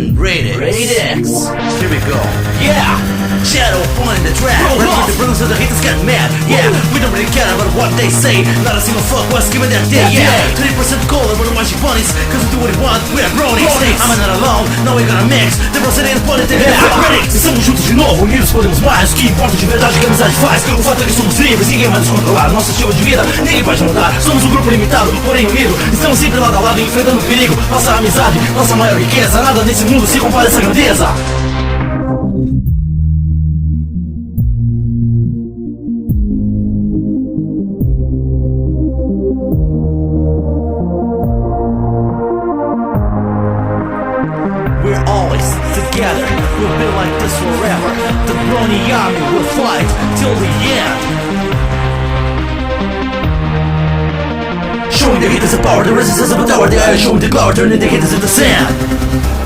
Rated X. Here we go. Yeah. Shadow on the track. Roll Right off. with the bruise of the haters get mad. Yeah, we don't really care about what they say. Not a single fuck was given that day. That Yeah, day. 20% cold over the watching bunnies. Cause we do what we want, we are bronies. Bronies. I'm not alone, now we're gonna mix. The Brazilian politics and the critics. Estamos juntos de novo, unidos podemos mais. O que importa de verdade que a amizade faz. O fato é que somos livres, ninguém vai nos controlar. Nosso estilo de vida, ninguém pode mudar. Somos um grupo limitado, porém unido. Estamos sempre lado a lado, enfrentando o perigo. Nossa amizade, nossa maior riqueza. Nada nesse mundo se compara a essa grandeza. We're always together, we'll be like this forever. The Brony army will fight till the end. Showing the haters the power, the resistance of the tower. The iron showing the glory, turning the haters into sand.